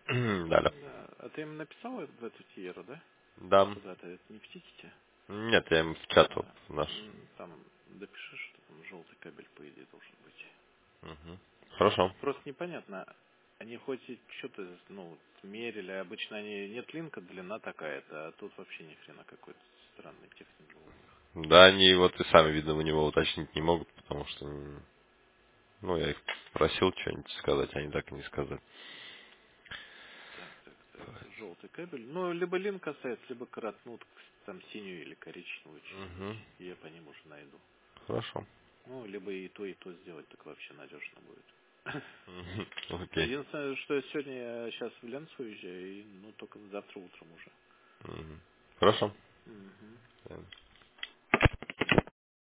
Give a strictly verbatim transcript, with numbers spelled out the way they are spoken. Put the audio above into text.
Да, Да. А ты им написал в эту тиеру, да? да. Куда-то, это не в тикете? Нет, я им в чат вот А, наш. м, там допиши, что там желтый кабель, по идее, должен быть. Мгм. Хорошо. Просто непонятно, они хоть и что-то, ну, мерили, обычно они, нет линка, длина такая-то, а тут вообще ни хрена какой-то странный техник был у них. Да, они вот и сами, видно, у него уточнить не могут, потому что, м, ну, я их просил что-нибудь сказать, они так и не сказали. Так, так, так, желтый кабель. Ну, либо линк касается, либо коротнут там синюю или коричневую Угу. что-нибудь. Я по ним уже найду. Хорошо. Ну, либо и то, и то сделать, так вообще надежно будет. Мгм. Окей. Единственное, что сегодня я сейчас в Ленц уезжаю, и, ну, только завтра утром уже. Мгм. Хорошо. Мгм. Да.